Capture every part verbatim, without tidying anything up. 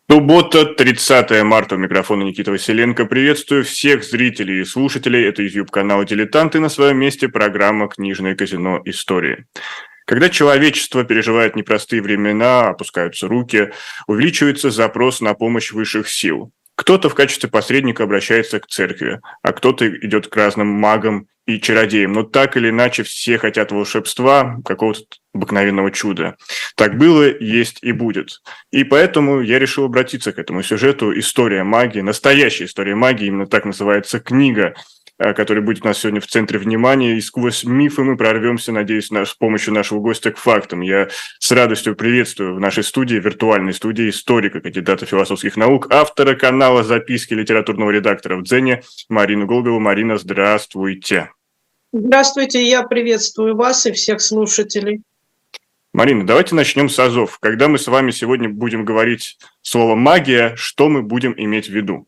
Суббота, тридцатое марта, у микрофона Никита Василенко. Приветствую всех зрителей и слушателей. Это YouTube-канал «Дилетант» и на своем месте программа «Книжное казино. Истории». Когда человечество переживает непростые времена, опускаются руки, увеличивается запрос на помощь высших сил. Кто-то в качестве посредника обращается к церкви, а кто-то идет к разным магам и чародеям. Но так или иначе все хотят волшебства, какого-то обыкновенного чуда. Так было, есть и будет. И поэтому я решил обратиться к этому сюжету «История магии», настоящая история магии, именно так называется книга, который будет у нас сегодня в центре внимания. И сквозь мифы мы прорвемся, надеюсь, с помощью нашего гостя к фактам. Я с радостью приветствую в нашей студии, виртуальной студии, историка, кандидата философских наук, автора канала «Записки литературного редактора» в Дзене Марину Голубеву. Марина, здравствуйте. Здравствуйте, я приветствую вас и всех слушателей. Марина, давайте начнем с азов. Когда мы с вами сегодня будем говорить слово «магия», что мы будем иметь в виду?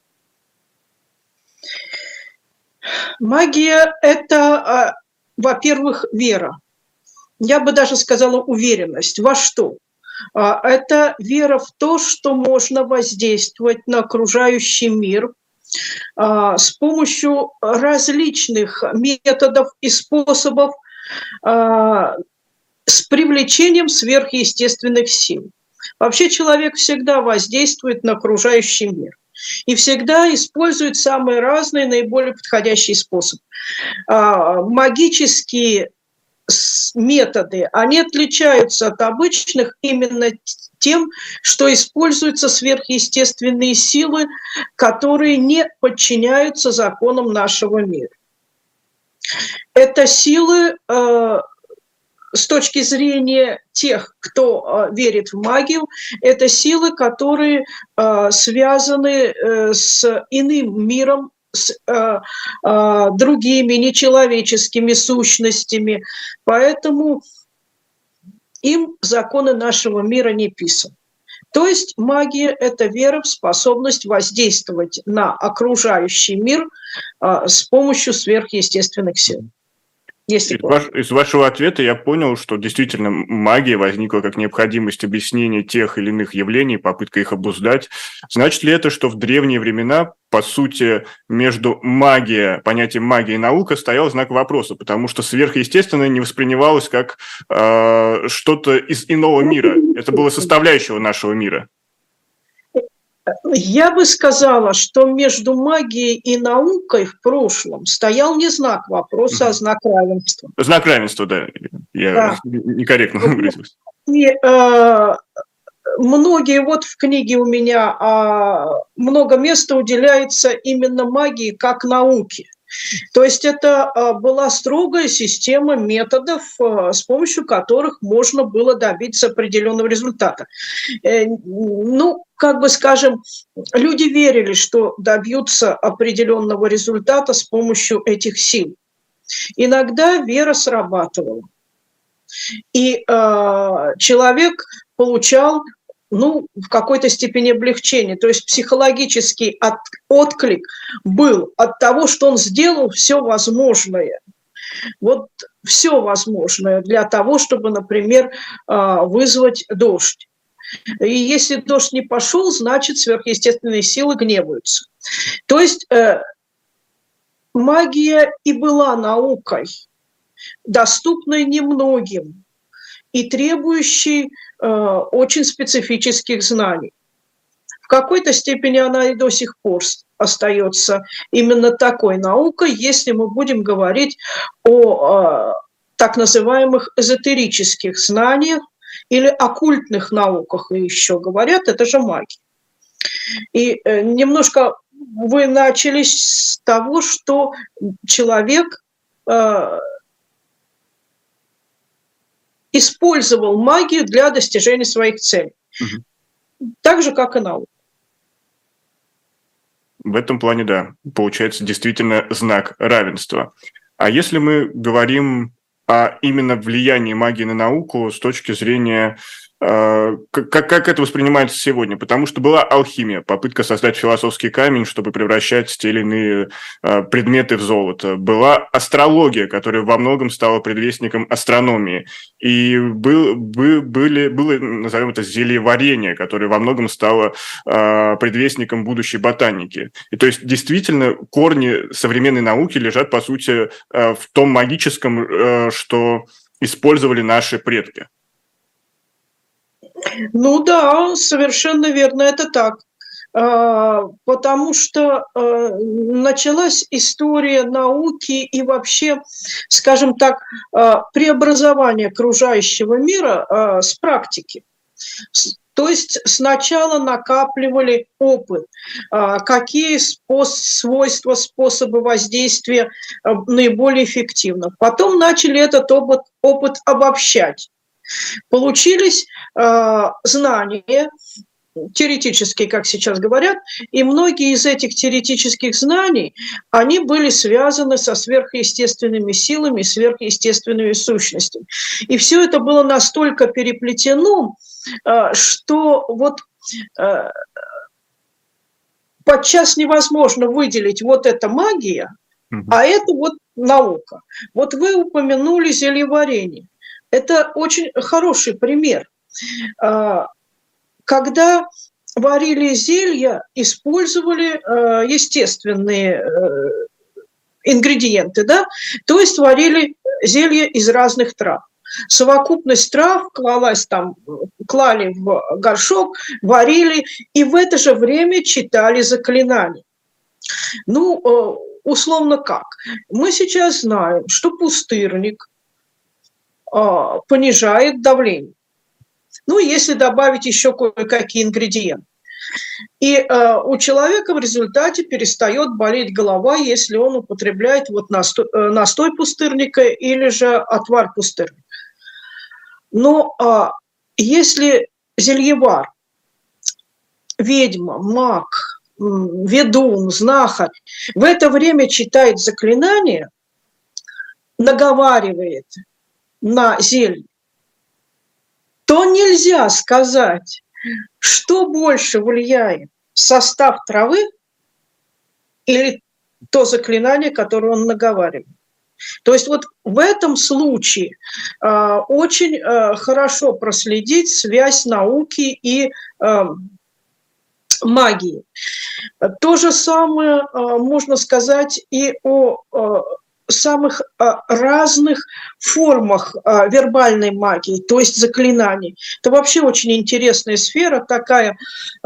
Магия – это, во-первых, вера. Я бы даже сказала уверенность. Во что? Это вера в то, что можно воздействовать на окружающий мир с помощью различных методов и способов с привлечением сверхъестественных сил. Вообще человек всегда воздействует на окружающий мир и всегда использует самые разные, наиболее подходящие способы. Магические методы, они отличаются от обычных именно тем, что используются сверхъестественные силы, которые не подчиняются законам нашего мира. Это силы, с точки зрения тех, кто верит в магию, это силы, которые связаны с иным миром, с э, э, другими нечеловеческими сущностями. Поэтому им законы нашего мира не писаны. То есть магия – это вера в способность воздействовать на окружающий мир э, с помощью сверхъестественных сил. Из, ваш, из вашего ответа я понял, что действительно магия возникла как необходимость объяснения тех или иных явлений, попытка их обуздать. Значит ли это, что в древние времена, по сути, между магией, понятием магия и наука стоял знак вопроса, потому что сверхъестественное не воспринималось как э, что-то из иного мира. Это было составляющего нашего мира. Я бы сказала, что между магией и наукой в прошлом стоял не знак вопроса, а знак равенства. Знак равенства, да. Я да. некорректно выразился. И э, многие, вот в книге у меня э, много места уделяется именно магии как науке. То есть это была строгая система методов, с помощью которых можно было добиться определенного результата. Ну, как бы скажем, люди верили, что добьются определенного результата с помощью этих сил. Иногда вера срабатывала. И э, человек получал ну, в какой-то степени облегчение. То есть психологический от, отклик был от того, что он сделал все возможное. Вот все возможное для того, чтобы, например, вызвать дождь. И если дождь не пошел, значит, сверхъестественные силы гневаются. То есть э, магия и была наукой, доступной немногим и требующей э, очень специфических знаний. В какой-то степени она и до сих пор остается именно такой наукой, если мы будем говорить о э, так называемых эзотерических знаниях или оккультных науках, и еще говорят, это же магия. И э, немножко вы начали с того, что человек э, использовал магию для достижения своих целей. Угу. Так же, как и наука. В этом плане, да, получается действительно знак равенства. А если мы говорим о именно влиянии магии на науку с точки зрения Как, как это воспринимается сегодня? Потому что была алхимия, попытка создать философский камень, чтобы превращать те или иные предметы в золото. Была астрология, которая во многом стала предвестником астрономии. И был, был, были, было, назовем это, зельеварение, которое во многом стало предвестником будущей ботаники. И то есть действительно корни современной науки лежат, по сути, в том магическом, что использовали наши предки. Ну да, совершенно верно, это так. Потому что началась история науки и вообще, скажем так, преобразование окружающего мира с практики. То есть сначала накапливали опыт, какие свойства, способы воздействия наиболее эффективны. Потом начали этот опыт, опыт обобщать. Получились э, знания, теоретические, как сейчас говорят, и многие из этих теоретических знаний, они были связаны со сверхъестественными силами, сверхъестественными сущностями. И все это было настолько переплетено, э, что вот э, подчас невозможно выделить вот эта магия, а это вот наука. Вот вы упомянули зельеварение. Это очень хороший пример. Когда варили зелья, использовали естественные ингредиенты, да? То есть варили зелья из разных трав. Совокупность трав клалась там, клали в горшок, варили, и в это же время читали заклинания. Ну, условно как? Мы сейчас знаем, что пустырник понижает давление. Ну, если добавить еще кое-какие ингредиенты. И э, у человека в результате перестает болеть голова, если он употребляет вот настой, э, настой пустырника или же отвар пустырника. Но э, если зельевар, ведьма, маг, ведун, знахарь в это время читает заклинания, наговаривает на зелье, то нельзя сказать, что больше влияет, состав травы или то заклинание, которое он наговаривает. То есть вот в этом случае э, очень э, хорошо проследить связь науки и э, магии. То же самое э, можно сказать и о э, самых разных формах вербальной магии, то есть заклинаний. Это вообще очень интересная сфера такая.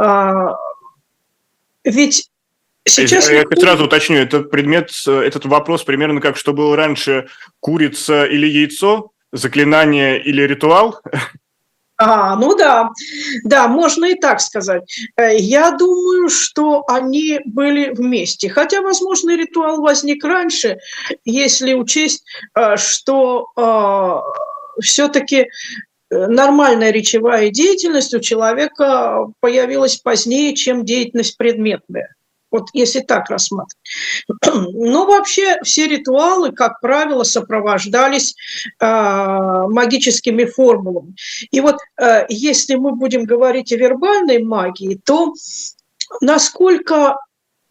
Ведь сейчас... Я, я сразу уточню, этот предмет, этот вопрос примерно как, что было раньше, курица или яйцо, заклинание или ритуал? А, ну да, да, можно и так сказать. Я думаю, что они были вместе. Хотя, возможно, ритуал возник раньше, если учесть, что э, все-таки нормальная речевая деятельность у человека появилась позднее, чем деятельность предметная. Вот если так рассматривать. Но вообще все ритуалы, как правило, сопровождались э, магическими формулами. И вот э, если мы будем говорить о вербальной магии, то насколько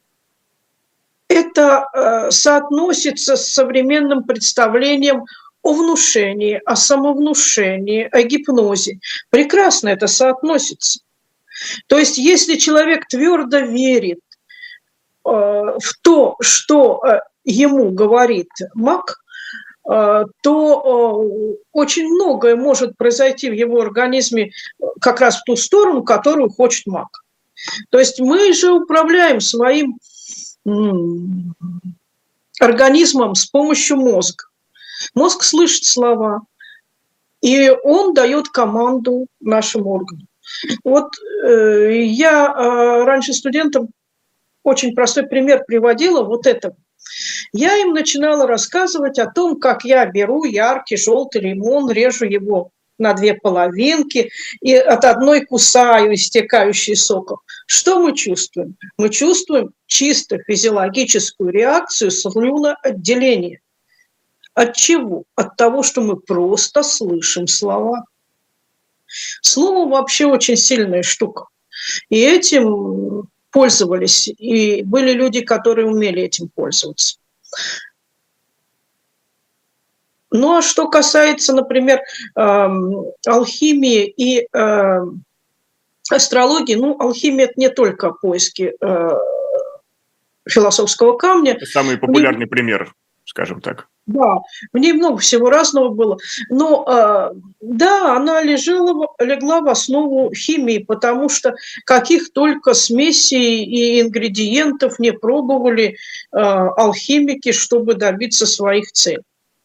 это э, соотносится с современным представлением о внушении, о самовнушении, о гипнозе. Прекрасно это соотносится. То есть если человек твердо верит в то, что ему говорит маг, то очень многое может произойти в его организме как раз в ту сторону, которую хочет маг. То есть мы же управляем своим организмом с помощью мозга. Мозг слышит слова, и он дает команду нашим органам. Вот я раньше студентам очень простой пример приводила вот этого. Я им начинала рассказывать о том, как я беру яркий желтый лимон, режу его на две половинки и от одной кусаю истекающий соком. Что мы чувствуем? Мы чувствуем чисто физиологическую реакцию слюноотделения. От чего? От того, что мы просто слышим слова. Слово вообще очень сильная штука. И этим пользовались, и были люди, которые умели этим пользоваться. Ну, а что касается, например, алхимии и астрологии, ну, алхимия – это не только поиски философского камня. Это самый популярный ней, пример, скажем так. Да, в ней много всего разного было. Но да, она лежала, легла в основу химии, потому что каких только смесей и ингредиентов не пробовали алхимики, чтобы добиться своих целей.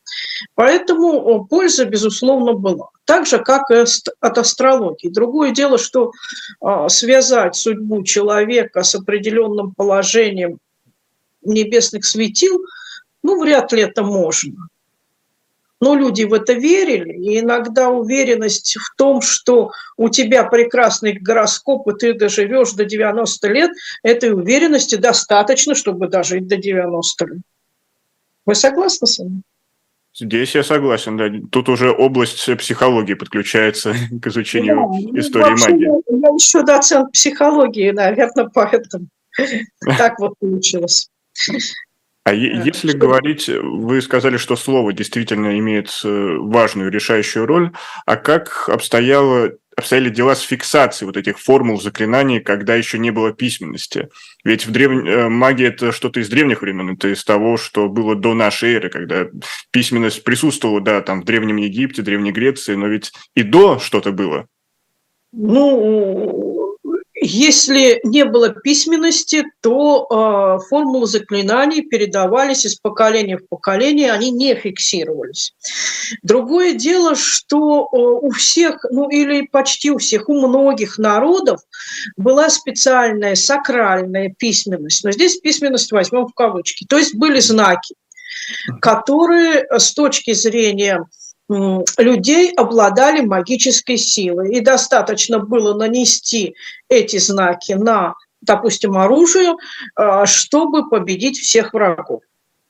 Поэтому польза, безусловно, была. Так же, как и от астрологии. Другое дело, что связать судьбу человека с определенным положением небесных светил, ну, вряд ли это можно. Но люди в это верили, и иногда уверенность в том, что у тебя прекрасный гороскоп, и ты доживешь до девяноста лет, этой уверенности достаточно, чтобы дожить до девяноста лет. Вы согласны с этим? Здесь я согласен, да. Тут уже область психологии подключается к изучению да, истории вообще, магии. Я еще доцент психологии, наверное, поэтому так вот получилось. А если что? говорить, вы сказали, что слово действительно имеет важную решающую роль, а как обстояло, обстояли дела с фиксацией вот этих формул, заклинаний, когда еще не было письменности? Ведь в древ... магия – это что-то из древних времен, это из того, что было до нашей эры, когда письменность присутствовала, да, там в Древнем Египте, Древней Греции, но ведь и до что-то было. Ну, если не было письменности, то э, формулы заклинаний передавались из поколения в поколение, они не фиксировались. Другое дело, что э, у всех, ну или почти у всех, у многих народов была специальная сакральная письменность. Но здесь письменность возьмем в кавычки. То есть были знаки, которые с точки зрения людей обладали магической силой. И достаточно было нанести эти знаки на, допустим, оружие, чтобы победить всех врагов.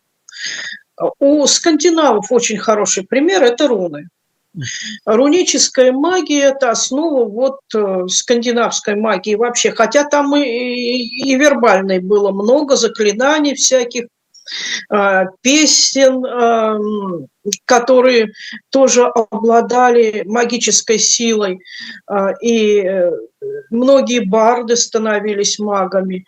У скандинавов очень хороший пример – это руны. Руническая магия – это основа вот скандинавской магии вообще. Хотя там и, и вербальной было много, заклинаний всяких, песен, которые тоже обладали магической силой, и многие барды становились магами.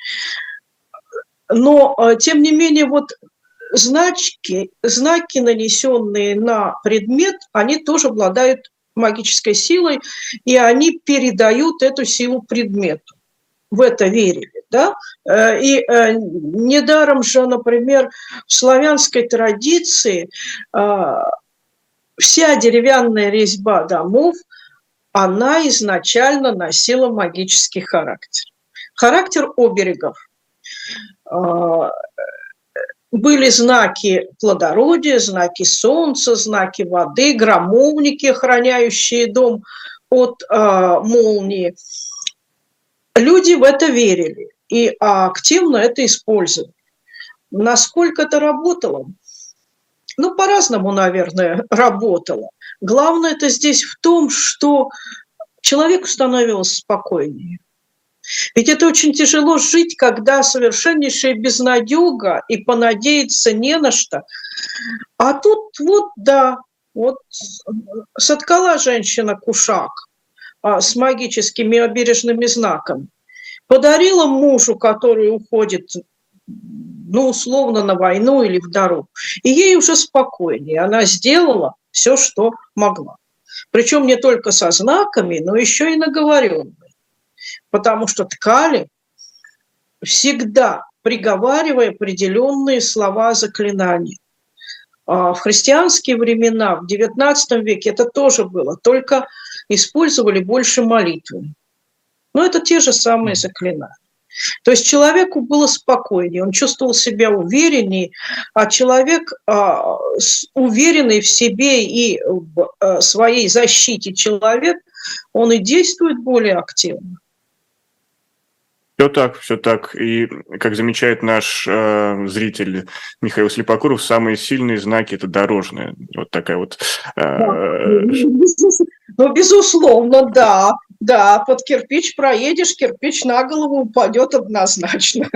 Но, тем не менее, вот значки, знаки, нанесенные на предмет, они тоже обладают магической силой, и они передают эту силу предмету. В это верили. Да? И э, недаром же, например, в славянской традиции э, вся деревянная резьба домов, она изначально носила магический характер. Характер оберегов. Э, были знаки плодородия, знаки солнца, знаки воды, громовники, охраняющие дом от э, молнии. Люди в это верили и активно это использовали. Насколько это работало? Ну, по-разному, наверное, работало. Главное это здесь в том, что человеку становилось спокойнее. Ведь это очень тяжело жить, когда совершеннейшая безнадега и понадеяться не на что. А тут вот, да, вот соткала женщина кушак с магическими обережными знаками. Подарила мужу, который уходит, ну, условно, на войну или в дорогу. И ей уже спокойнее. Она сделала все, что могла. Причем не только со знаками, но еще и наговоренной. Потому что ткали всегда приговаривая определенные слова заклинаний. В христианские времена, в девятнадцатом веке это тоже было, только использовали больше молитвы. Но это те же самые заклинания. То есть человеку было спокойнее, он чувствовал себя увереннее, а человек, уверенный в себе и в своей защите человек, он и действует более активно. Все так, все так. И, как замечает наш э, зритель Михаил Слепокуров, самые сильные знаки – это дорожные. Вот такая вот… Э, Ну, безусловно, да. Да, под кирпич проедешь, кирпич на голову упадет однозначно.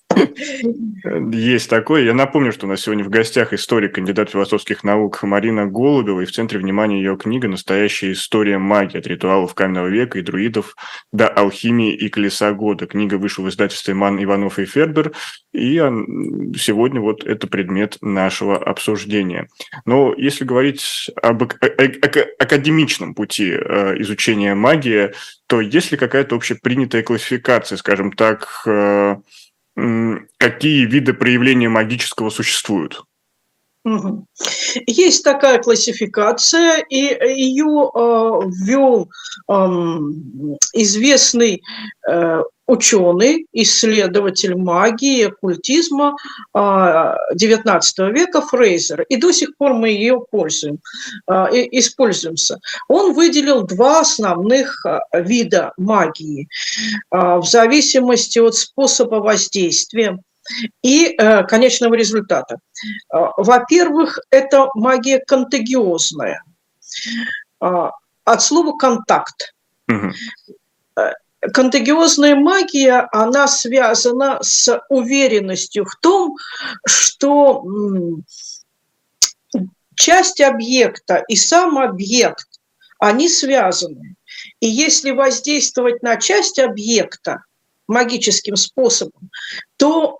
Есть такое. Я напомню, что у нас сегодня в гостях историк, кандидат философских наук Марина Голубева, и в центре внимания ее книга «Настоящая история магии. От ритуалов каменного века и друидов до алхимии и колеса года». Книга вышла в издательстве «Ман, Иванов и Фербер», и сегодня вот это предмет нашего обсуждения. Но если говорить об академичном пути изучения магии, то есть ли какая-то общепринятая классификация, скажем так, какие виды проявления магического существуют? Угу. Есть такая классификация, и ее э, ввел э, известный э, ученый, исследователь магии, оккультизма э, девятнадцатого века Фрейзер, и до сих пор мы ее пользуем, э, используемся. Он выделил два основных вида магии э, в зависимости от способа воздействия и э, конечного результата. Во-первых, это магия контагиозная. От слова «контакт». Угу. Контагиозная магия, она связана с уверенностью в том, что часть объекта и сам объект, они связаны. И если воздействовать на часть объекта магическим способом, то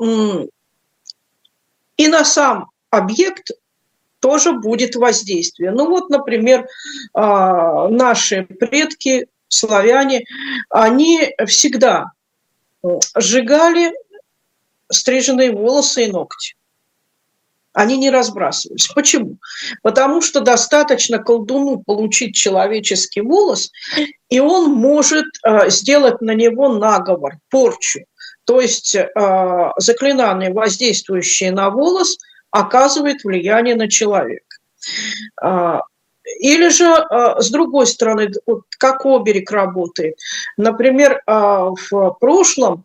и на сам объект тоже будет воздействие. Ну вот, например, наши предки, славяне, они всегда сжигали стриженные волосы и ногти. Они не разбрасывались. Почему? Потому что достаточно колдуну получить человеческий волос, и он может э, сделать на него наговор, порчу. То есть э, заклинание, воздействующее на волос, оказывает влияние на человека. Э, или же, э, с другой стороны, вот как оберег работает. Например, э, в прошлом,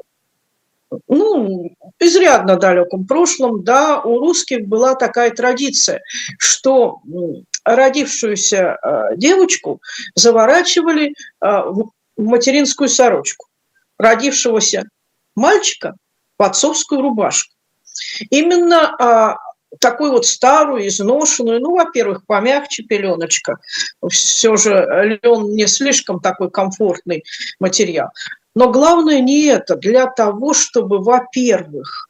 ну, изрядно далеком прошлом, да, у русских была такая традиция, что родившуюся э, девочку заворачивали э, в материнскую сорочку, родившегося мальчика в отцовскую рубашку. Именно э, такую вот старую, изношенную, ну, во-первых, помягче пеленочка, все же лен не слишком такой комфортный материал. Но главное не это, для того, чтобы, во-первых,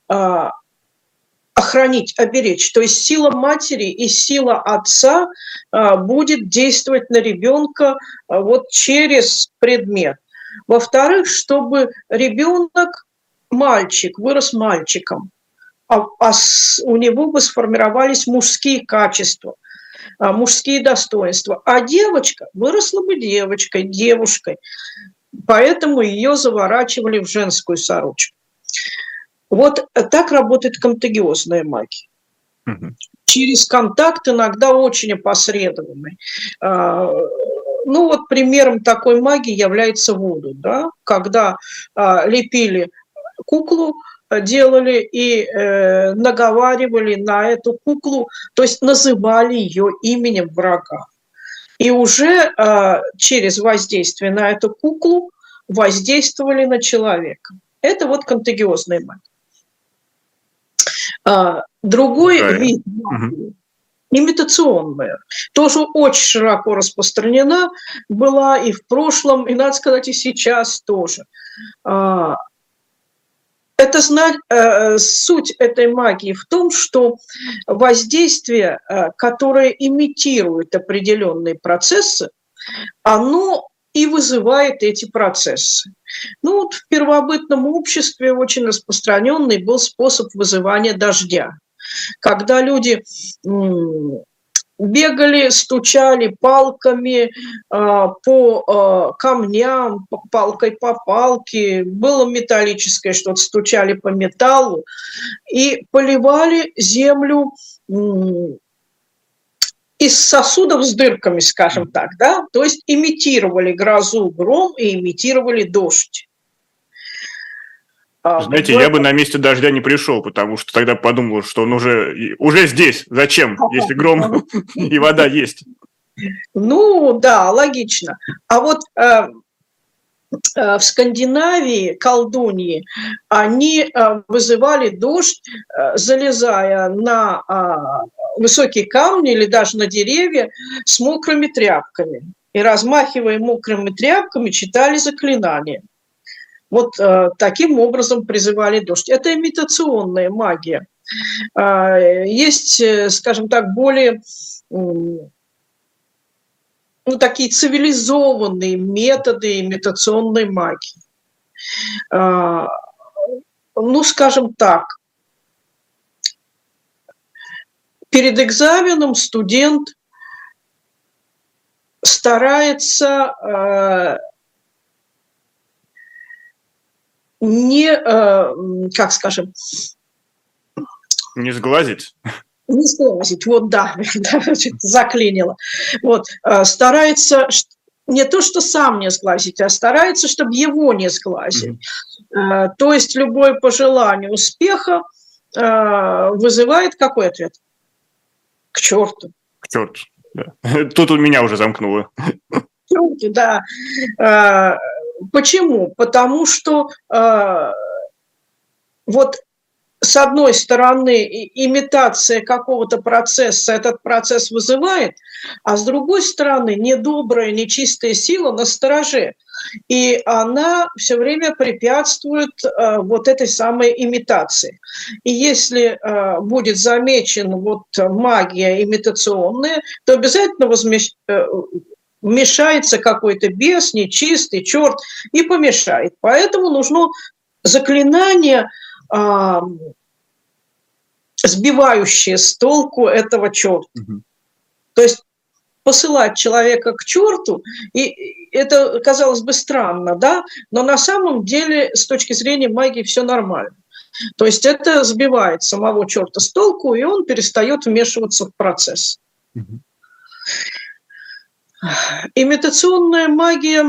охранить, оберечь. То есть сила матери и сила отца будет действовать на ребенка вот через предмет. Во-вторых, чтобы ребенок, мальчик, вырос мальчиком, а, а с, у него бы сформировались мужские качества, мужские достоинства. А девочка выросла бы девочкой, девушкой. Поэтому ее заворачивали в женскую сорочку. Вот так работает контагиозная магия. Угу. Через контакт, иногда очень опосредованный. Ну вот примером такой магии является вуду, да? Когда лепили куклу, делали и э, наговаривали на эту куклу, то есть называли ее именем врага. И уже э, через воздействие на эту куклу воздействовали на человека. Это вот контагиозная магия. А, другой да, вид магии, угу. имитационная, тоже очень широко распространена была и в прошлом, и, надо сказать, и сейчас тоже. А, это знать, э, суть этой магии в том, что воздействие, э, которое имитирует определенные процессы, оно и вызывает эти процессы. Ну вот в первобытном обществе очень распространенный был способ вызывания дождя, когда люди м- бегали, стучали палками э, по э, камням, палкой по палке, было металлическое что-то, стучали по металлу и поливали землю э, из сосудов с дырками, скажем так, да, то есть имитировали грозу, гром и имитировали дождь. Знаете, в... я бы на месте дождя не пришел, потому что тогда подумал, что он уже, уже здесь. Зачем, если гром и вода есть? Ну, да, логично. А вот э, э, в Скандинавии колдуньи, они э, вызывали дождь, э, залезая на э, высокие камни или даже на деревья с мокрыми тряпками. И, размахивая мокрыми тряпками, читали заклинания. Вот э, таким образом призывали дождь. Это имитационная магия. Э, есть, скажем так, более... Э, ну, такие цивилизованные методы имитационной магии. А, ну, скажем так, перед экзаменом студент старается а, не, а, как скажем... Не сглазить? Не сглазить, вот да, заклинило. Вот, старается не то, что сам не сглазить, а старается, чтобы его не сглазить. Mm-hmm. То есть любое пожелание успеха вызывает какой ответ? К черту. К черту, да. Тут у меня уже замкнуло. К черту, да. Почему? Потому что вот с одной стороны, имитация какого-то процесса этот процесс вызывает, а с другой стороны, недобрая, нечистая сила настороже. И она все время препятствует э, вот этой самой имитации. И если э, будет замечена вот магия имитационная, то обязательно возмещ... э, вмешается какой-то бес, нечистый, черт, и помешает. Поэтому нужно заклинание, сбивающие с толку этого черта. Угу. То есть посылать человека к черту, и это, казалось бы, странно, да, но на самом деле с точки зрения магии все нормально. То есть это сбивает самого черта с толку, и он перестает вмешиваться в процесс. Угу. Имитационная магия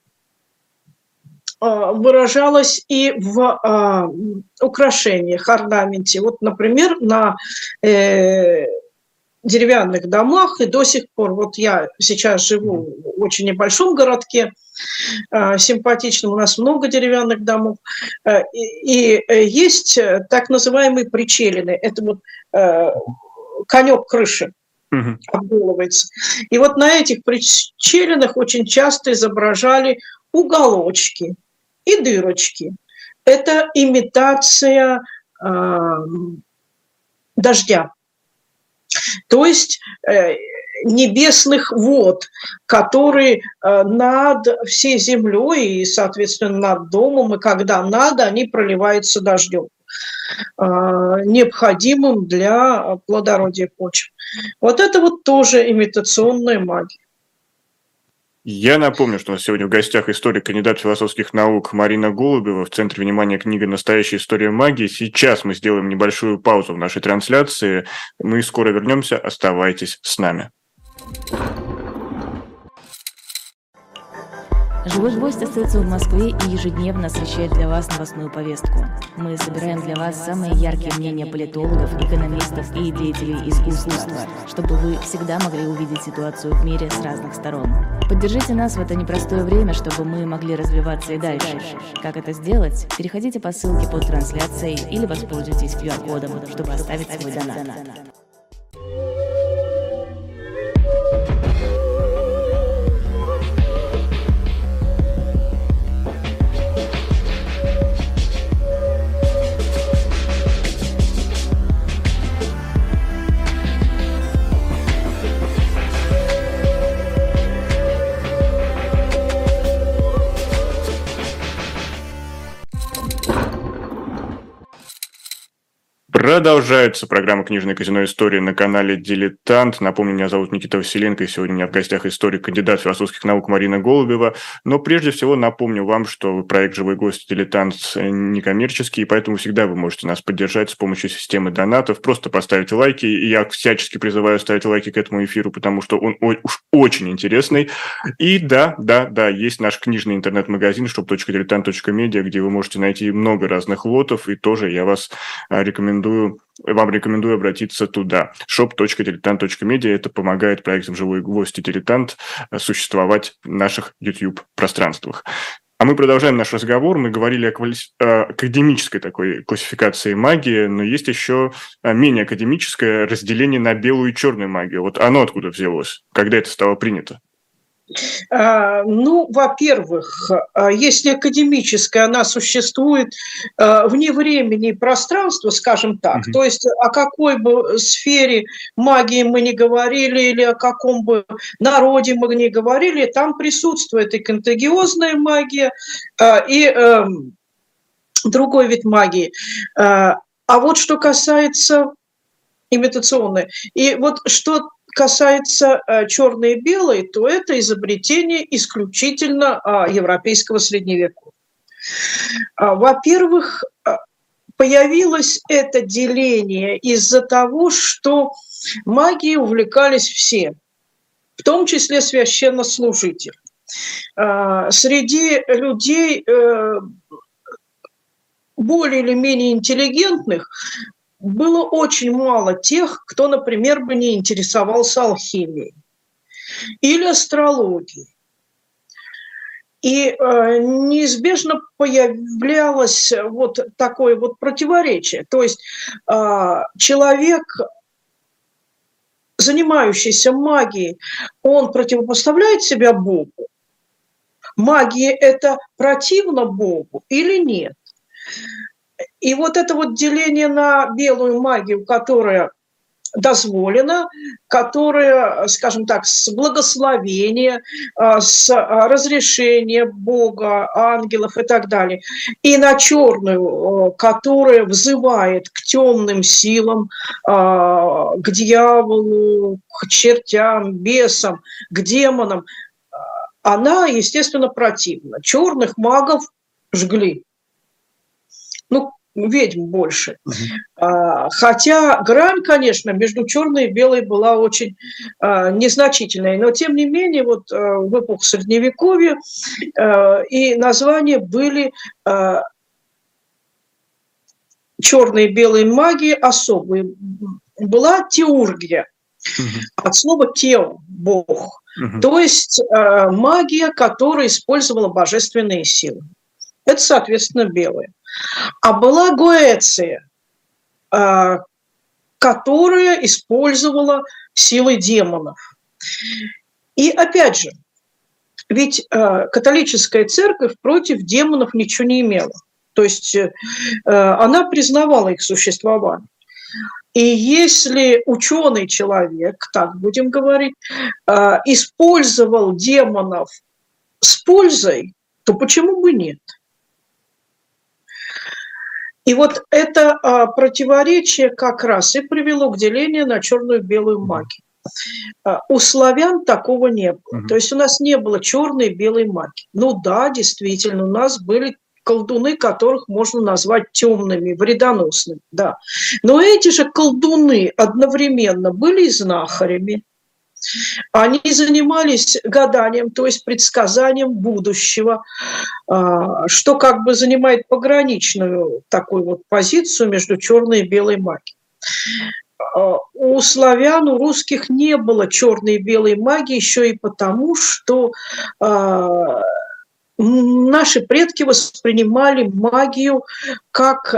выражалась и в а, украшениях, орнаменте. Вот, например, на э, деревянных домах, и до сих пор, вот я сейчас живу в очень небольшом городке, э, симпатичном, у нас много деревянных домов, э, и, и есть так называемые причелины, это вот э, конек крыши. Uh-huh. Обдулывается. И вот на этих причелинах очень часто изображали уголочки и дырочки. Это имитация э, дождя. То есть э, небесных вод, которые э, над всей землей и, соответственно, над домом, и когда надо, они проливаются дождем, э, необходимым для плодородия почвы. Вот это вот тоже имитационная магия. Я напомню, что у нас сегодня в гостях историк, кандидат философских наук Марина Голубева. В центре внимания книга «Настоящая история магии». Сейчас мы сделаем небольшую паузу в нашей трансляции. Мы скоро вернемся. Оставайтесь с нами. «Живой гвоздь» остается в Москве и ежедневно освещает для вас новостную повестку. Мы собираем для вас самые яркие мнения политологов, экономистов и деятелей искусства, чтобы вы всегда могли увидеть ситуацию в мире с разных сторон. Поддержите нас в это непростое время, чтобы мы могли развиваться и дальше. Как это сделать? Переходите по ссылке под трансляцией или воспользуйтесь ку ар-кодом, чтобы оставить свой донат. Продолжается программа «Книжное казино. История» на канале «Дилетант». Напомню, меня зовут Никита Василенко, и сегодня у меня в гостях историк, кандидат философских наук Марина Голубева. Но прежде всего напомню вам, что проект «Живой гость» «Дилетант» некоммерческий, и поэтому всегда вы можете нас поддержать с помощью системы донатов. Просто поставить лайки, и я всячески призываю ставить лайки к этому эфиру, потому что он уж очень интересный. И да, да, да, есть наш книжный интернет-магазин шоп точка дилетант точка медиа, где вы можете найти много разных лотов, и тоже я вас рекомендую Вам рекомендую обратиться туда. шоп точка дилетант точка медиа. Это помогает проектам «Живой гвоздь» и «Дилетант» существовать в наших YouTube-пространствах. А мы продолжаем наш разговор. Мы говорили о квали... академической такой классификации магии, но есть еще менее академическое разделение на белую и черную магию. Вот оно откуда взялось? Когда это стало принято? Ну, во-первых, если академическая, она существует вне времени и пространства, скажем так, mm-hmm. то есть о какой бы сфере магии мы ни говорили или о каком бы народе мы ни говорили, там присутствует и контагиозная магия, и другой вид магии. А вот что касается имитационной, и вот что касается э, черной и белой, то это изобретение исключительно э, европейского средневековья. Э, во-первых, э, появилось это деление из-за того, что магией увлекались все, в том числе священнослужители. Э, среди людей э, более или менее интеллигентных было очень мало тех, кто, например, бы не интересовался алхимией или астрологией. И э, неизбежно появлялось вот такое вот противоречие. То есть э, человек, занимающийся магией, он противопоставляет себя Богу. Магия – это противно Богу или нет? И вот это вот деление на белую магию, которая дозволена, которая, скажем так, с благословения, с разрешения Бога, ангелов и так далее, и на черную, которая взывает к темным силам, к дьяволу, к чертям, бесам, к демонам, она, естественно, противна. Черных магов жгли. Ну, ведьм больше. Uh-huh. Хотя грань, конечно, между черной и белой была очень а, незначительной, но тем не менее вот а, в эпоху Средневековья а, и названия были а, черной и белой магии особые. Была теургия, uh-huh. от слова тео – бог, uh-huh. то есть а, магия, которая использовала божественные силы. Это, соответственно, белая. А была гоэция, которая использовала силы демонов. И опять же, ведь католическая церковь против демонов ничего не имела. То есть она признавала их существование. И если ученый человек, так будем говорить, использовал демонов с пользой, то почему бы нет? И вот это а, противоречие как раз и привело к делению на черную и белую магию. А, у славян такого не было. Mm-hmm. То есть у нас не было черной и белой магии. Ну да, действительно, у нас были колдуны, которых можно назвать темными, вредоносными. Да. Но эти же колдуны одновременно были и знахарями. Они занимались гаданием, то есть предсказанием будущего, что как бы занимает пограничную такую вот позицию между черной и белой магией. У славян, у русских не было черной и белой магии еще и потому, что наши предки воспринимали магию как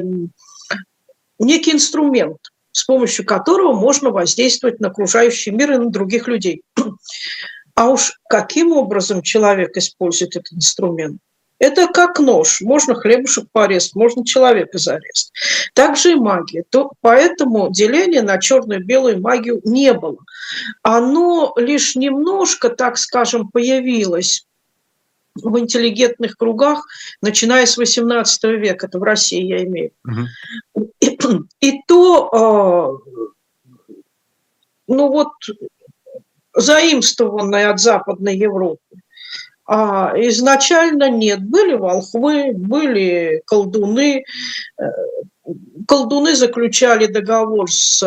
некий инструмент, с помощью которого можно воздействовать на окружающий мир и на других людей. А уж каким образом человек использует этот инструмент? Это как нож. Можно хлебушек порезать, можно человека зарезать. Также и магия. То, поэтому деления на черную и белую магию не было. Оно лишь немножко, так скажем, появилось в интеллигентных кругах, начиная с восемнадцатого века, это в России я имею. Uh-huh. И то, ну вот, заимствованное от Западной Европы. А изначально нет. Были волхвы, были колдуны. Колдуны заключали договор с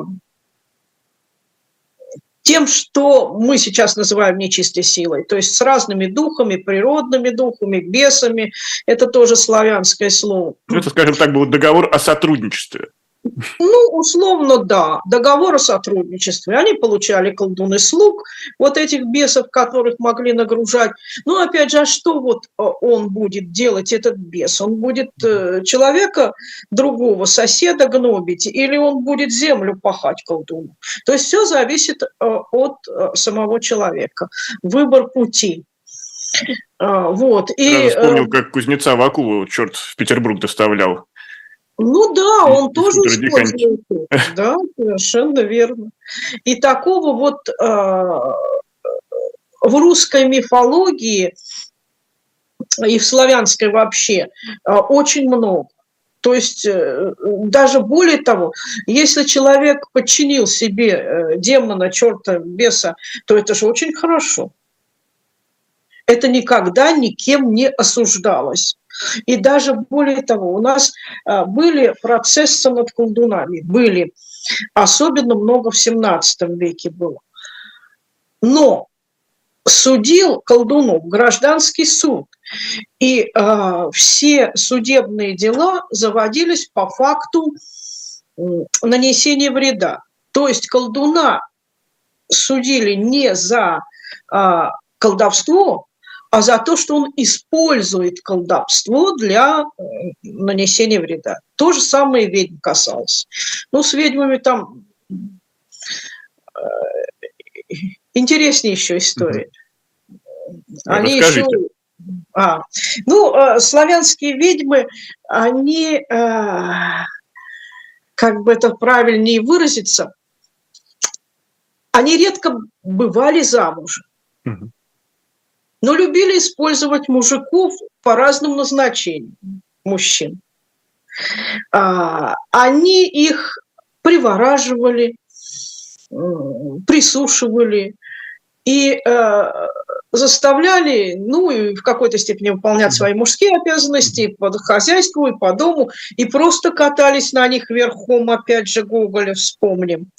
тем, что мы сейчас называем нечистой силой, то есть с разными духами, природными духами, бесами. Это тоже славянское слово. Это, скажем так, был договор о сотрудничестве. Ну, условно, да. Договор о сотрудничестве. Они получали колдуны слуг, вот этих бесов, которых могли нагружать. Ну, опять же, а что вот он будет делать, этот бес? Он будет человека, другого соседа гнобить, или он будет землю пахать колдуну? То есть все зависит от самого человека. Выбор пути. Вот. Я вспомнил, как кузнеца Вакулу черт в Петербург доставлял. Ну да, он тоже использует. Да, совершенно верно. И такого вот э, в русской мифологии и в славянской вообще э, очень много. То есть э, даже более того, если человек подчинил себе э, демона, черта, беса, то это же очень хорошо. Это никогда никем не осуждалось. И даже более того, у нас были процессы над колдунами, были, особенно много в семнадцатом веке было. Но судил колдунов гражданский суд, и э, все судебные дела заводились по факту нанесения вреда. То есть колдуна судили не за э, колдовство, а за то, что он использует колдовство для нанесения вреда. То же самое ведьм касалось. Ну, с ведьмами там э, интереснее еще история. Они еще... А, ну, э, славянские ведьмы, они, э, как бы это правильнее выразиться, они редко бывали замужем. Угу. Но любили использовать мужиков по разным назначениям, мужчин. Они их привораживали, присушивали и заставляли, ну, и в какой-то степени выполнять свои мужские обязанности по хозяйству и по дому, и просто катались на них верхом, опять же, Гоголя вспомним,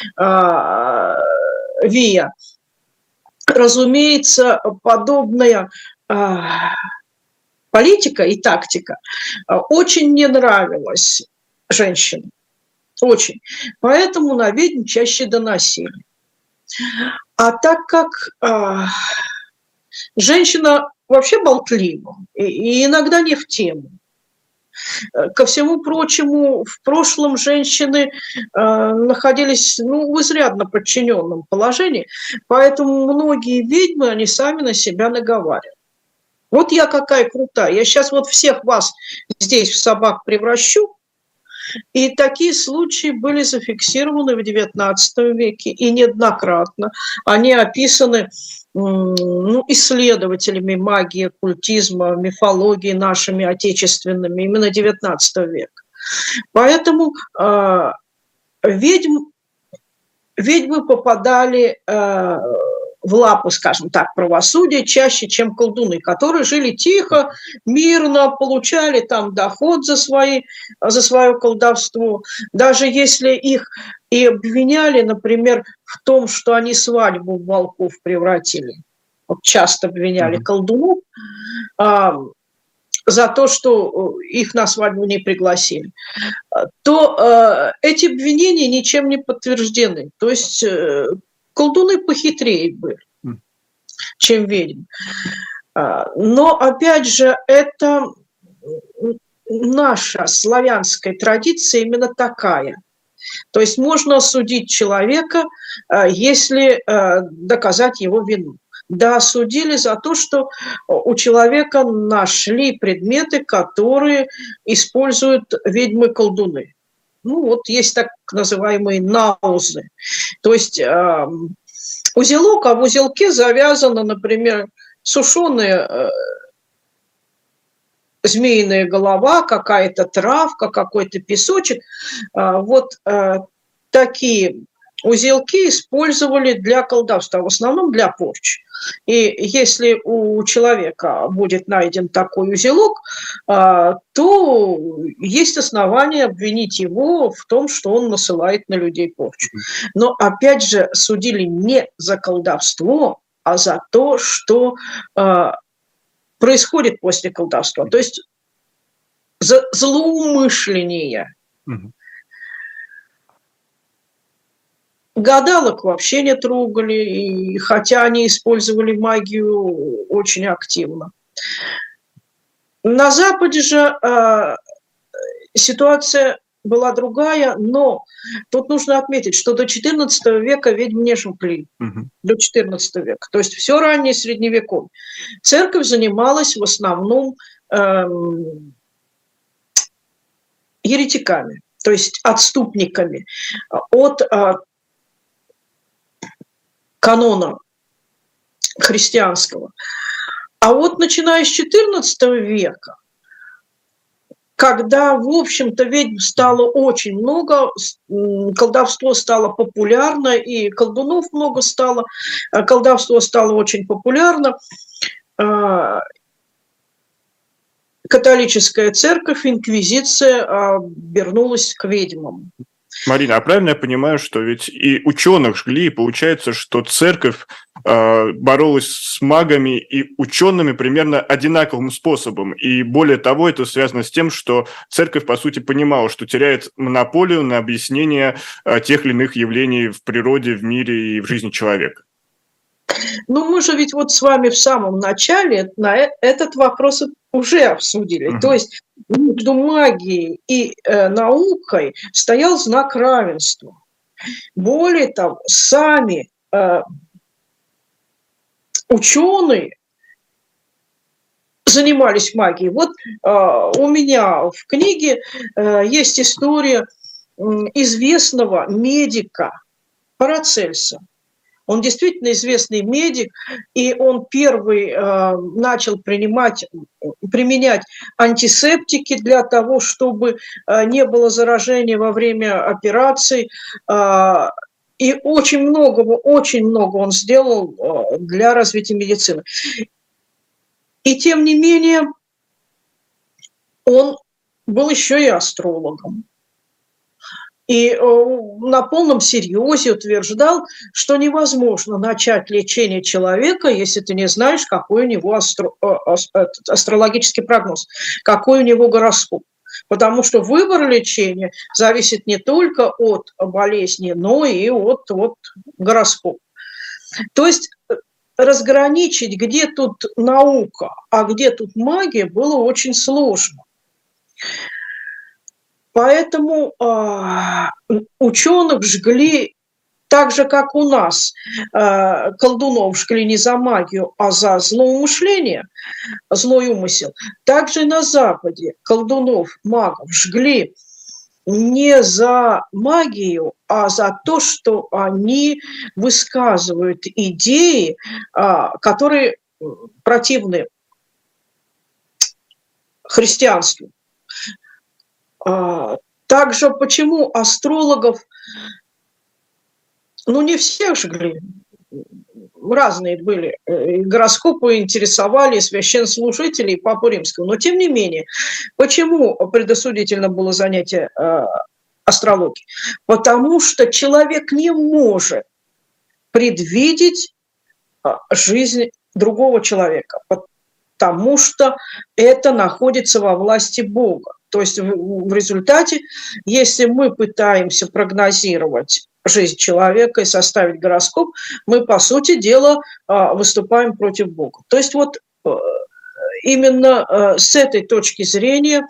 Вия. Разумеется, подобная э, политика и тактика э, очень не нравилась женщинам. Очень. Поэтому на ведьм чаще доносили. А так как э, женщина вообще болтлива и, и иногда не в тему, ко всему прочему, в прошлом женщины э, находились ну, в изрядно подчиненном положении, поэтому многие ведьмы, они сами на себя наговаривают. Вот я какая крутая, я сейчас вот всех вас здесь в собак превращу, и такие случаи были зафиксированы в девятнадцатом веке, и неоднократно. Они описаны ну, исследователями магии, оккультизма, мифологии нашими отечественными, именно девятнадцатого века. Поэтому э, ведьм, ведьмы попадали э, в лапы, скажем так, правосудия чаще, чем колдуны, которые жили тихо, мирно, получали там доход за, свои, за свое колдовство. Даже если их и обвиняли, например, в том, что они свадьбу в волков превратили. Вот часто обвиняли mm-hmm. колдунов а, за то, что их на свадьбу не пригласили. То а, эти обвинения ничем не подтверждены. То есть а, колдуны похитрее были, mm-hmm. чем ведьмы. А, но, опять же, это наша славянская традиция именно такая. То есть можно осудить человека, если доказать его вину. Да, осудили за то, что у человека нашли предметы, которые используют ведьмы-колдуны. Ну, вот есть так называемые наузы. То есть э, узелок, а в узелке завязано, например, сушеные змеиная голова, какая-то травка, какой-то песочек. Вот такие узелки использовали для колдовства, в основном для порчи. И если у человека будет найден такой узелок, то есть основания обвинить его в том, что он насылает на людей порчу. Но опять же судили не за колдовство, а за то, что происходит после колдовства. То есть за злоумышление. Гадалок вообще не трогали, и, хотя они использовали магию очень активно. На Западе же э, ситуация была другая, но тут нужно отметить, что до четырнадцатого века ведьм не жгли, угу. До четырнадцатого века. То есть все раннее Средневековье. Церковь занималась в основном э, еретиками, то есть отступниками от э, канона христианского. А вот начиная с четырнадцатого века, когда, в общем-то, ведьм стало очень много, колдовство стало популярно, и колдунов много стало, колдовство стало очень популярно, католическая церковь, инквизиция вернулась к ведьмам. Марина, а правильно я понимаю, что ведь и ученых жгли, и получается, что церковь э, боролась с магами и учеными примерно одинаковым способом. И более того, это связано с тем, что церковь, по сути, понимала, что теряет монополию на объяснение э, тех или иных явлений в природе, в мире и в жизни человека. Ну, мы же ведь вот с вами в самом начале на этот вопрос уже обсудили. Uh-huh. То есть между магией и э, наукой стоял знак равенства. Более того, сами э, ученые занимались магией. Вот э, у меня в книге э, есть история э, известного медика Парацельса. Он действительно известный медик, и он первый э, начал принимать, применять антисептики для того, чтобы э, не было заражения во время операций. Э, и очень много, очень много он сделал э, для развития медицины. И тем не менее, он был еще и астрологом. И на полном серьезе утверждал, что невозможно начать лечение человека, если ты не знаешь, какой у него астро... астрологический прогноз, какой у него гороскоп. Потому что выбор лечения зависит не только от болезни, но и от, от гороскопа. То есть разграничить, где тут наука, а где тут магия, было очень сложно. Поэтому э, ученых жгли так же, как у нас. Э, колдунов жгли не за магию, а за злоумышление, злой умысел. Также и на Западе колдунов, магов жгли не за магию, а за то, что они высказывают идеи, э, которые противны христианству. Также почему астрологов, ну не всех жгли, разные были, гороскопы интересовали священнослужителей Папу Римского, но тем не менее, почему предосудительно было занятие астрологией? Потому что человек не может предвидеть жизнь другого человека, потому что это находится во власти Бога. То есть в результате, если мы пытаемся прогнозировать жизнь человека и составить гороскоп, мы, по сути дела, выступаем против Бога. То есть вот именно с этой точки зрения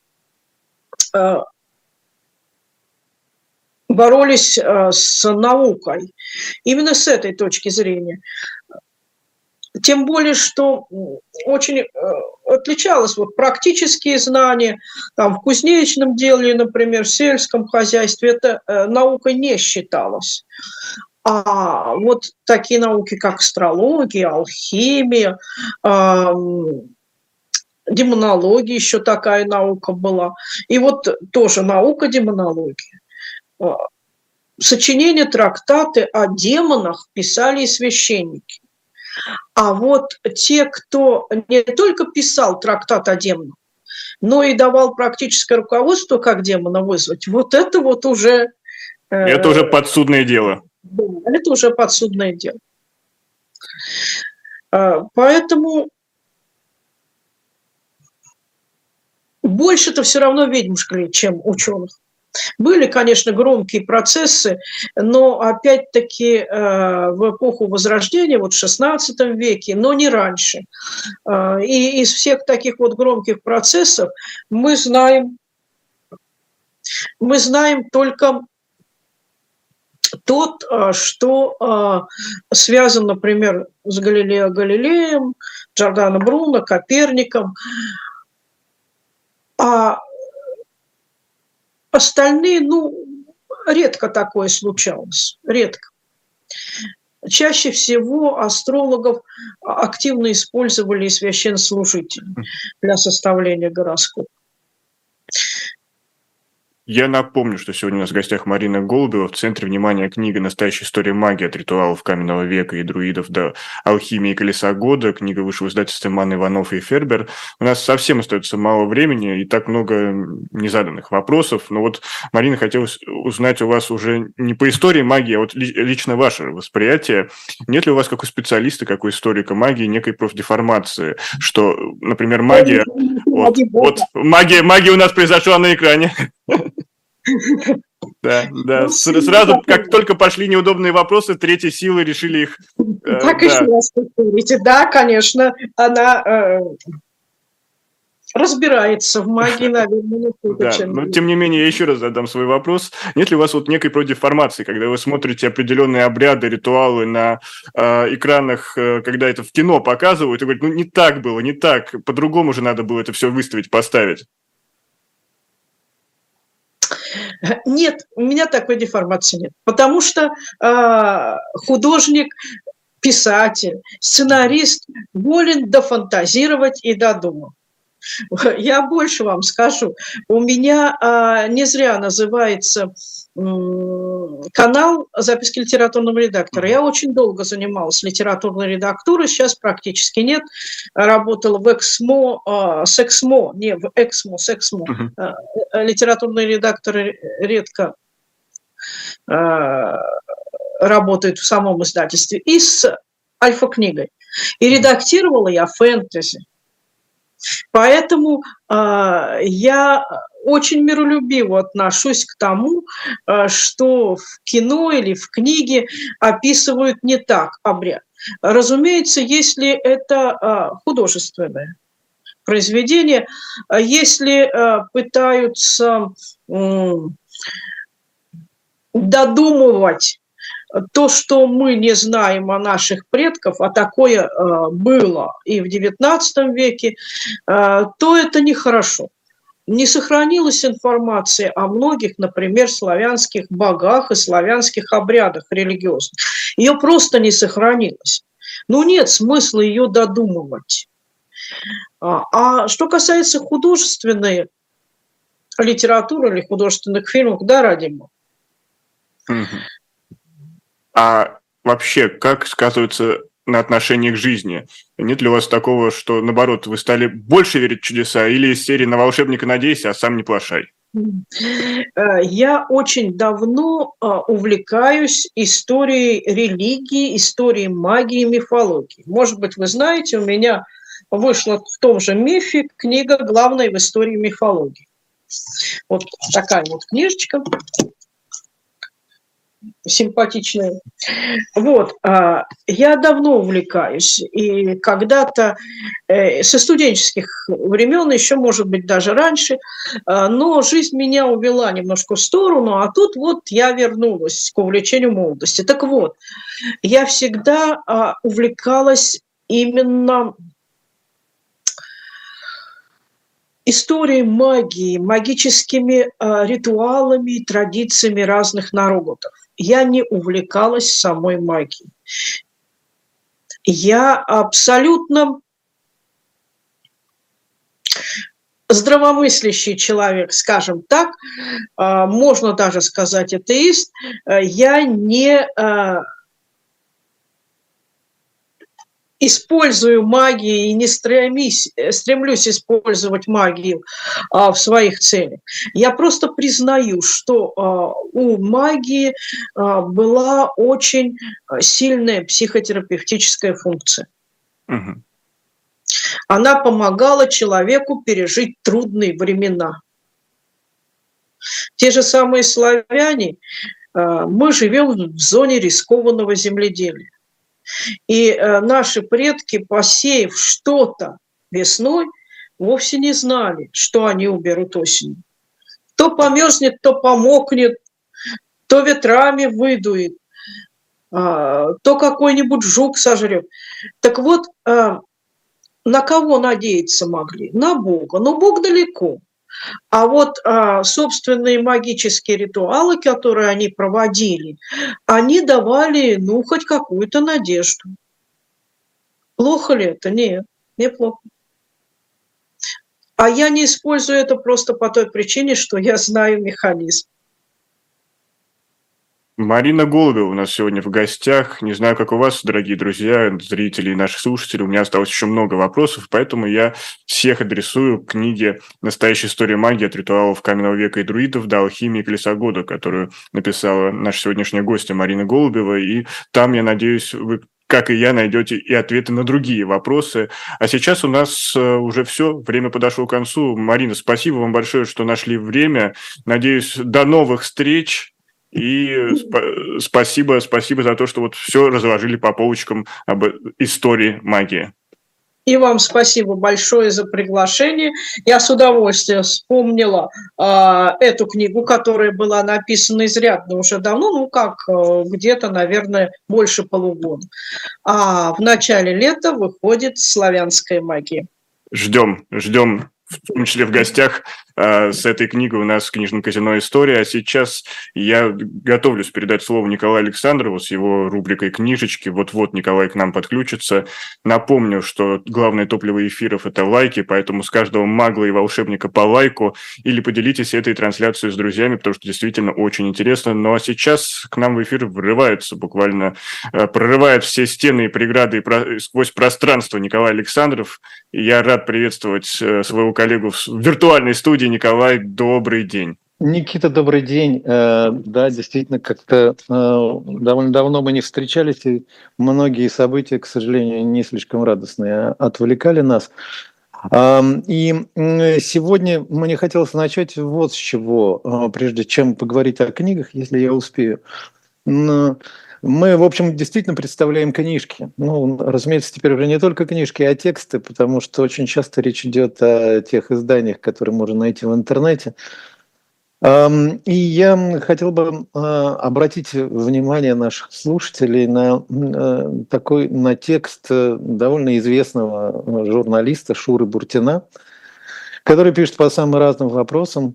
боролись с наукой. Именно с этой точки зрения. Тем более, что очень отличалось вот практические знания, там, в кузнечном деле, например, в сельском хозяйстве, это наукой не считалось. А вот такие науки, как астрология, алхимия, демонология, еще такая наука была. И вот тоже наука демонологии. Сочинения, трактаты о демонах писали и священники. А вот те, кто не только писал трактат о демонах, но и давал практическое руководство, как демона вызвать, вот это вот уже... Это э, уже подсудное дело. Это уже подсудное дело. Поэтому больше-то все равно ведьм жгли, чем ученых. Были, конечно, громкие процессы, но опять-таки в эпоху Возрождения, вот в шестнадцатом веке, но не раньше. И из всех таких вот громких процессов мы знаем, мы знаем только тот, что связан, например, с Галилео Галилеем, Джордано Бруно, Коперником. А остальные, ну, редко такое случалось, редко. Чаще всего астрологов активно использовали священнослужители для составления гороскопа. Я напомню, что сегодня у нас в гостях Марина Голубева. В центре внимания книга «Настоящая история магии от ритуалов каменного века и друидов до алхимии колеса года». Книга вышла в издательстве Ман, Иванов и Фербер. У нас совсем остается мало времени и так много незаданных вопросов. Но вот, Марина, хотелось узнать у вас уже не по истории магии, а вот лично ваше восприятие. Нет ли у вас, как у специалиста, как у историка магии, некой профдеформации, что, например, магия... Вот, вот магия, магия у нас произошла на экране. Да, да. Ну, сразу, как только пошли неудобные вопросы, третьей силы решили их... Так э, еще да. раз повторите. Да, конечно, она э, разбирается в магии, наверное, не хуже, да, чем... Но, тем не менее, я еще раз задам свой вопрос. Нет ли у вас вот некой продеформации, когда вы смотрите определенные обряды, ритуалы на э, экранах, э, когда это в кино показывают, и говорят, ну, не так было, не так, по-другому же надо было это все выставить, поставить? Нет, у меня такой деформации нет, потому что э, художник, писатель, сценарист волен дофантазировать и додумать. Я больше вам скажу, у меня э, не зря называется э, канал «Записки литературного редактора». Я очень долго занималась литературной редактурой, сейчас практически нет. Работала в Эксмо, э, с Эксмо, не в Эксмо, с Эксмо. Uh-huh. Э, литературные редакторы редко э, работают в самом издательстве. И с Альфа-книгой. И редактировала я фэнтези. Поэтому э, я очень миролюбиво отношусь к тому, э, что в кино или в книге описывают не так обряд. Разумеется, если это э, художественное произведение, если э, пытаются э, додумывать то, что мы не знаем о наших предках, а такое э, было и в девятнадцатом веке, э, то это нехорошо. Не сохранилась информация о многих, например, славянских богах и славянских обрядах религиозных. Ее просто не сохранилось. Ну, нет смысла ее додумывать. А, а что касается художественной литературы или художественных фильмов, да, ради бога. А вообще, как сказывается на отношении к жизни? Нет ли у вас такого, что, наоборот, вы стали больше верить в чудеса, или из серии «На волшебника надейся, а сам не плашай»? Я очень давно увлекаюсь историей религии, историей магии, мифологии. Может быть, вы знаете, у меня вышла в том же мифе книга «Главная в истории мифологии». Вот такая вот книжечка. Симпатичные. Вот, я давно увлекаюсь, и когда-то со студенческих времен, еще, может быть, даже раньше, но жизнь меня увела немножко в сторону, а тут вот я вернулась к увлечению молодости. Так вот, я всегда увлекалась именно историей магии, магическими ритуалами и традициями разных народов. Я не увлекалась самой магией. Я абсолютно здравомыслящий человек, скажем так, можно даже сказать атеист, я не использую магию и не стремись, стремлюсь использовать магию в своих целях. Я просто признаю, что у магии была очень сильная психотерапевтическая функция. Угу. Она помогала человеку пережить трудные времена. Те же самые славяне, мы живем в зоне рискованного земледелия. И наши предки, посеяв что-то весной, вовсе не знали, что они уберут осенью. То померзнет, то помокнет, то ветрами выдует, то какой-нибудь жук сожрет. Так вот, на кого надеяться могли? На Бога. Но Бог далеко. А вот а, собственные магические ритуалы, которые они проводили, они давали, ну, хоть какую-то надежду. Плохо ли это? Нет, неплохо. А я не использую это просто по той причине, что я знаю механизм. Марина Голубева у нас сегодня в гостях. Не знаю, как у вас, дорогие друзья, зрители и наши слушатели. У меня осталось еще много вопросов, поэтому я всех адресую к книге «Настоящая история магии от ритуалов каменного века и друидов до алхимии колеса года», которую написала наша сегодняшняя гостья Марина Голубева. И там, я надеюсь, вы, как и я, найдете и ответы на другие вопросы. А сейчас у нас уже все, время подошло к концу. Марина, спасибо вам большое, что нашли время. Надеюсь, до новых встреч. И сп- спасибо, спасибо за то, что вот все разложили по полочкам об истории магии. И вам спасибо большое за приглашение. Я с удовольствием вспомнила э, эту книгу, которая была написана изрядно уже давно, ну как, э, где-то, наверное, больше полугода. А в начале лета выходит «Славянская магия». Ждем, ждем. В том числе в гостях э, с этой книгой у нас в книжном казино «История». А сейчас я готовлюсь передать слово Николаю Александрову с его рубрикой «Книжечки». Вот-вот Николай к нам подключится. Напомню, что главное топливо эфиров – это лайки, поэтому с каждого магла и волшебника по лайку или поделитесь этой трансляцией с друзьями, потому что действительно очень интересно. Ну а сейчас к нам в эфир врывается, буквально э, прорывает все стены и преграды и про... сквозь пространство Николай Александров. И я рад приветствовать э, своего коллегу в виртуальной студии. Николай, добрый день. Никита, добрый день. Да, действительно, как-то довольно давно мы не встречались, и многие события, к сожалению, не слишком радостные, отвлекали нас. И сегодня мне хотелось начать вот с чего, прежде чем поговорить о книгах, если я успею. Мы, в общем, действительно представляем книжки. Ну, разумеется, теперь уже не только книжки, а тексты, потому что очень часто речь идет о тех изданиях, которые можно найти в интернете. И я хотел бы обратить внимание наших слушателей на такой, на текст довольно известного журналиста Шуры Буртина, который пишет по самым разным вопросам.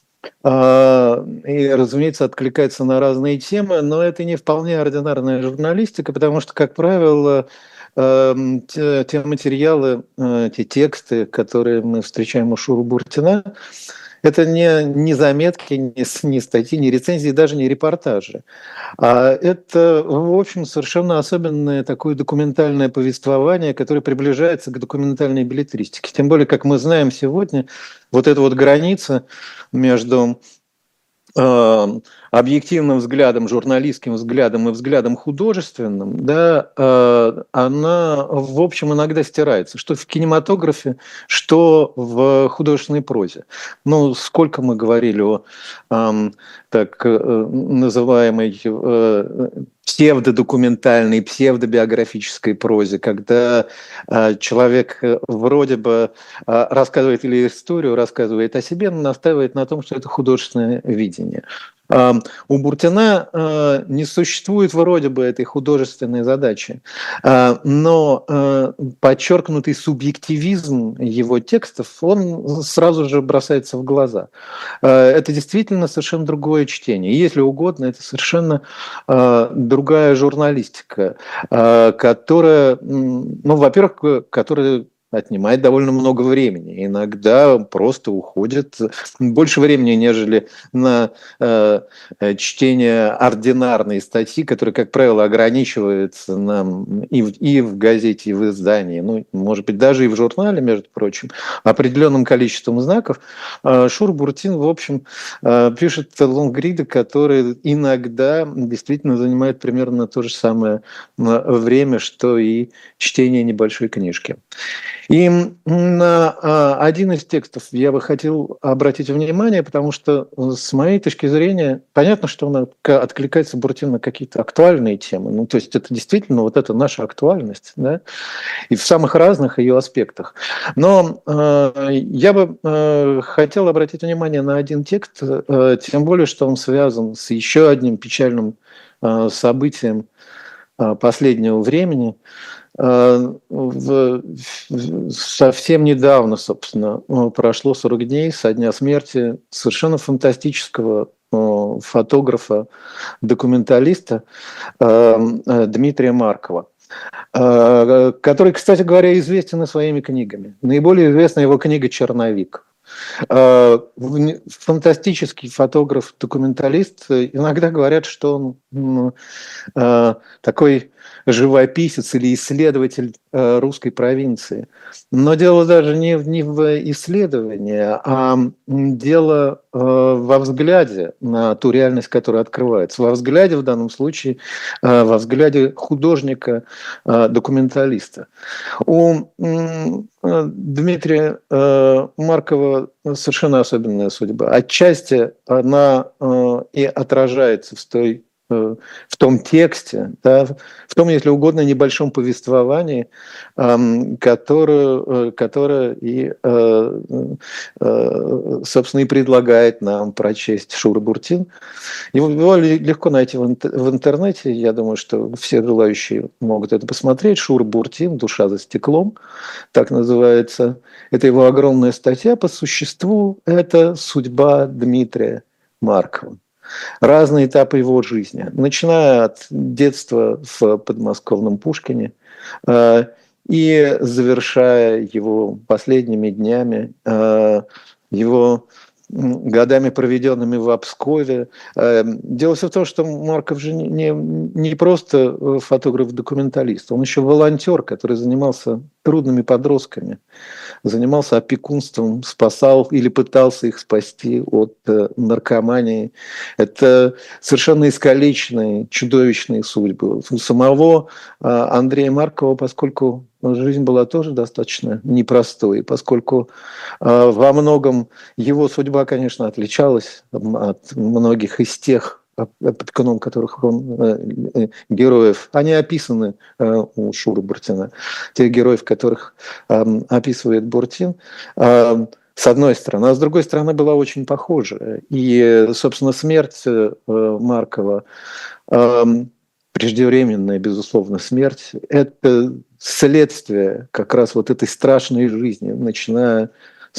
И, разумеется, откликается на разные темы, но это не вполне ординарная журналистика, потому что, как правило, те, те материалы, те тексты, которые мы встречаем у Шуры Буртина, это не, не заметки, не, не статьи, не рецензии, даже не репортажи. А это, в общем, совершенно особенное такое документальное повествование, которое приближается к документальной беллетристике. Тем более, как мы знаем сегодня, вот эта вот граница между э, объективным взглядом, журналистским взглядом и взглядом художественным, да, э, она, в общем, иногда стирается. Что в кинематографе, что в художественной прозе. Ну, сколько мы говорили о э, так э, называемой э, псевдодокументальной, псевдобиографической прозе, когда э, человек вроде бы э, рассказывает или историю, рассказывает о себе, но настаивает на том, что это художественное видение. Э, у Буртина э, не существует вроде бы этой художественной задачи, э, но э, подчеркнутый субъективизм его текстов, он сразу же бросается в глаза. Э, это действительно совершенно другое чтение. И, если угодно, это совершенно э, другая журналистика, которая, ну, во-первых, которая отнимает довольно много времени. Иногда просто уходит больше времени, нежели на э, чтение ординарной статьи, которая, как правило, ограничивается нам и в, и в газете, и в издании, ну, может быть, даже и в журнале, между прочим, определенным количеством знаков. Э, Шура-Буртин, в общем, э, пишет лонгриды, которые иногда действительно занимают примерно то же самое время, что и чтение небольшой книжки. И на один из текстов я бы хотел обратить внимание, потому что с моей точки зрения понятно, что он откликается, Буртин, на какие-то актуальные темы. Ну, то есть это действительно вот это наша актуальность, да, и в самых разных ее аспектах. Но э, я бы э, хотел обратить внимание на один текст, э, тем более, что он связан с еще одним печальным э, событием э, последнего времени. Совсем недавно, собственно, прошло сорок дней со дня смерти совершенно фантастического фотографа, документалиста Дмитрия Маркова, который, кстати говоря, известен и своими книгами. Наиболее известна его книга «Черновик». Фантастический фотограф-документалист. Иногда говорят, что он такой живописец или исследователь русской провинции. Но дело даже не в, не в исследовании, а дело во взгляде на ту реальность, которая открывается. Во взгляде, в данном случае, во взгляде художника-документалиста. У Дмитрия Маркова совершенно особенная судьба. Отчасти она и отражается в той в том тексте, да, в том, если угодно, небольшом повествовании, которое, которое и, собственно, и предлагает нам прочесть Шура-Буртин. Его легко найти в интернете, я думаю, что все желающие могут это посмотреть. Шура-Буртин «Душа за стеклом», так называется. Это его огромная статья. По существу это судьба Дмитрия Маркова. Разные этапы его жизни, начиная от детства в подмосковном Пушкине э, и завершая его последними днями, э, его годами, проведенными в Пскове. Дело все в том, что Марков же не, не просто фотограф-документалист, он еще волонтер, который занимался трудными подростками, занимался опекунством, спасал или пытался их спасти от наркомании. Это совершенно искалеченные, чудовищные судьбы. У самого Андрея Маркова, поскольку жизнь была тоже достаточно непростой, поскольку э, во многом его судьба, конечно, отличалась от многих из тех опекунов, которых он э, героев. Они описаны э, у Шуры Буртина, тех героев, которых э, описывает Буртин. Э, с одной стороны, а с другой стороны была очень похожа. И, собственно, смерть э, Маркова, э, преждевременная, безусловно, смерть, это следствие как раз вот этой страшной жизни, начиная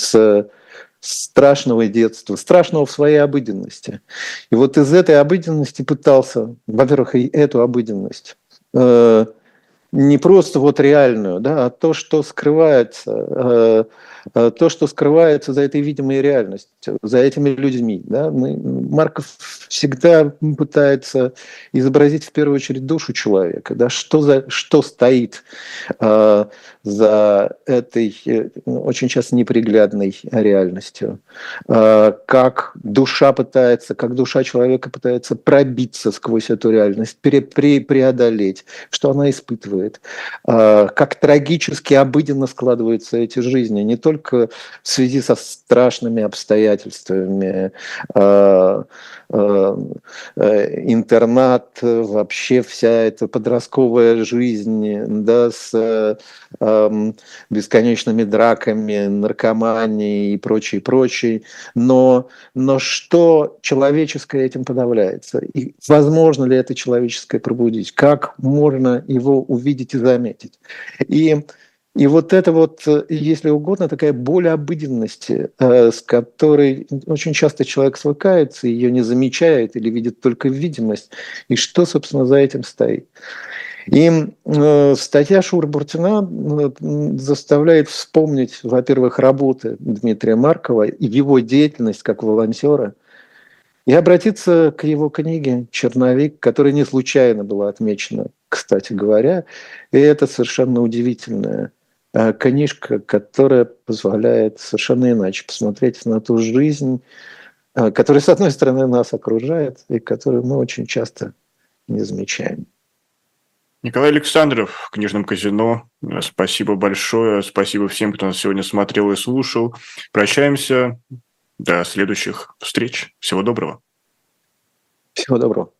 с страшного детства, страшного в своей обыденности. И вот из этой обыденности пытался, во-первых, и эту обыденность, э, не просто вот реальную, да, а то, что скрывается, э, то, что скрывается за этой видимой реальностью, за этими людьми. Да. Мы, Марков всегда пытается изобразить в первую очередь душу человека, да, что, за, что стоит э, за этой очень часто неприглядной реальностью, э, как душа пытается, как душа человека пытается пробиться сквозь эту реальность, пере, пре, преодолеть, что она испытывает, э, как трагически обыденно складываются эти жизни, не только только в связи со страшными обстоятельствами, э, э, интернат, вообще вся эта подростковая жизнь, да, с э, бесконечными драками, наркоманией и прочее, прочее. Но, но что человеческое этим подавляется? И возможно ли это человеческое пробудить? Как можно его увидеть и заметить? И И вот это вот, если угодно, такая боль обыденности, с которой очень часто человек свыкается, ее не замечает или видит только видимость, и что, собственно, за этим стоит. И э, статья Шура-Буртина э, заставляет вспомнить, во-первых, работы Дмитрия Маркова и его деятельность как волонтера, и обратиться к его книге «Черновик», которая не случайно была отмечена, кстати говоря. И это совершенно удивительная э, книжка, которая позволяет совершенно иначе посмотреть на ту жизнь, э, которая, с одной стороны, нас окружает, и которую мы очень часто не замечаем. Николай Александров в «Книжном казино». Спасибо большое. Спасибо всем, кто нас сегодня смотрел и слушал. Прощаемся. До следующих встреч. Всего доброго. Всего доброго.